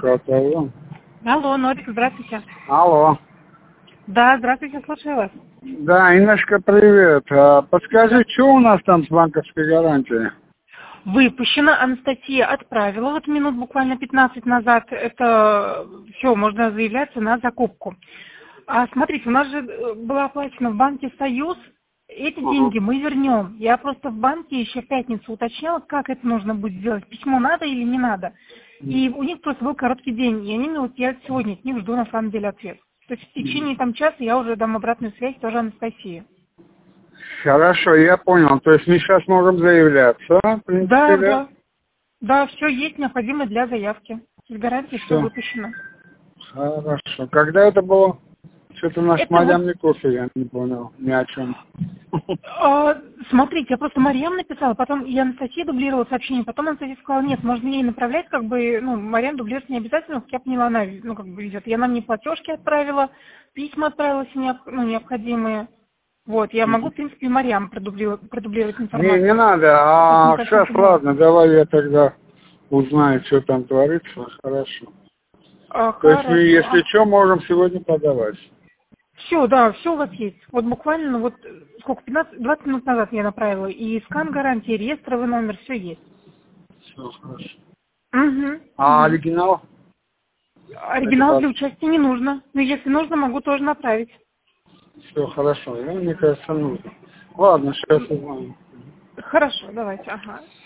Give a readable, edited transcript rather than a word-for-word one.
barakatuh. Алло, Норик, здравствуйте. Алло. Да, здравствуйте, слушаю вас. Да, Инночка, привет. Подскажи, что у нас там с банковской гарантией? Выпущена, Анастасия отправила вот минут буквально 15 назад. Это все, можно заявляться на закупку. А смотрите, у нас же была оплачена в банке «Союз». Эти деньги мы вернем. Я просто в банке еще в пятницу уточняла, как это нужно будет сделать. Письмо надо или не надо. И у них просто был короткий день. И они, я сегодня от них жду на самом деле ответ. То есть в течение часа я уже дам обратную связь тоже Анастасии. Хорошо, я понял. То есть мы сейчас можем заявляться, в принципе, да? Да, все есть необходимое для заявки. С гарантией все выпущено. Хорошо. Когда это было? Что-то наш Это Марьям не кофе, я не понял ни о чем. Смотрите, я просто Марьям написала, потом я Анастасии дублировала сообщение, потом Анастасия сказала, нет, можно ей направлять, Марьям дублировать не обязательно, как я поняла, она, ведет. Я нам не платежки отправила, письма отправила, необходимые. Вот, я могу, в принципе, и Марьям продублировать информацию. Не надо, сейчас, ладно, давай я тогда узнаю, что там творится, хорошо. То есть мы, если что, можем сегодня подавать. Все, да, все у вас есть. Вот буквально, 20 минут назад я направила. И скан гарантии, реестровый номер, все есть. Все, хорошо. Оригинал? Оригинал для участия не нужно. Но если нужно, могу тоже направить. Все, хорошо. Мне кажется, нужно. Ладно, сейчас узнаем. Хорошо, давайте, ага.